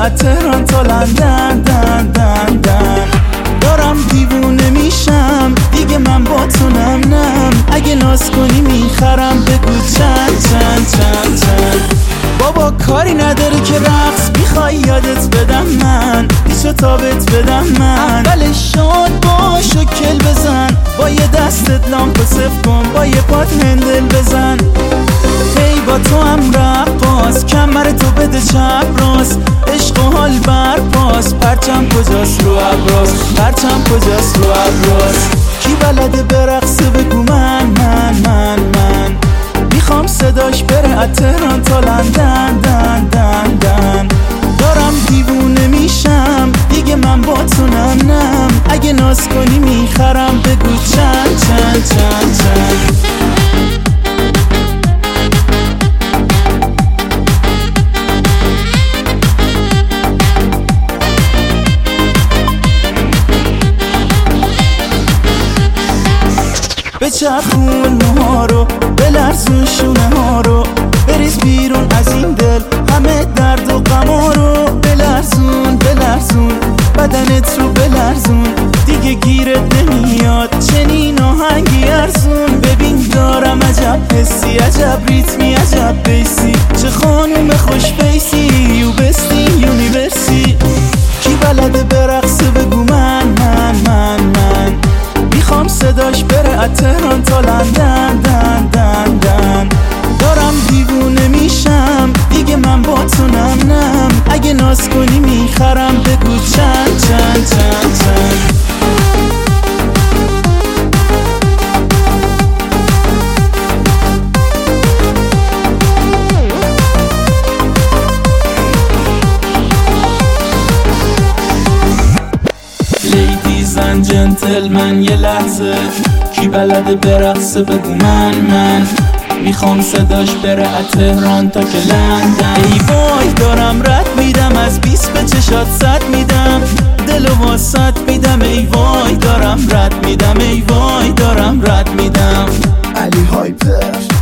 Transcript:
از تهران تا لندن دن دن دن. دارم دیوونه میشم دیگه من با تو نم نم. اگه ناز کنی میخرم بگو چند چند چند چند. بابا کاری نداره که رقص میخوای یادت بدم من، پیشو تابت بدم من. اولش شاد باش و کل بزن، با یه دستت لامپو صف کن، با یه پات هندل بزن. هی با تو هم رقاص، کمر تو بده چپ راست، عشق و حال برپاس. پرچم کجاست رو ابراز، پرچم کجاست رو ابراز. کی بلده برقصه بگو من من من من. میخوام صداش بره از تهران تا لندن دن دن دن. دارم دیوونه میشم دیگه من با تو نم نم. اگه ناز کنی میخرم بگو چند چند چند چند. بچرخون موها رو، بلرزون شونه ها رو، بریز بیرون از این دل همه درد و غما رو. بلرزون بلرزون بدنت رو بلرزون، دیگه گیرت نمیاد چنین آهنگی ارزون. ببین دارم عجب حسی، عجب ریتمی، عجب بیسی. چه خانوم خوش بیسی، یو بستی یونیورسی. کی بلده برقصه بگو من من من من. میخوام صداش بره از تهران تا لندن دن دن دن. دارم دیوونه میشم دیگه من با تو نم نم. اگه ناز کنی میخرم بگو چند چند چند چند. لیدیز اند جنتلمن یه لحظه، کی بلده برقصه بگو من من. میخوام صداش بره از تهران تا که لندن. ای وای دارم رد میدم از 20 به چشات صد میدم، دلو واسط میدم. ای وای دارم رد میدم، ای وای دارم رد میدم. علی هایپر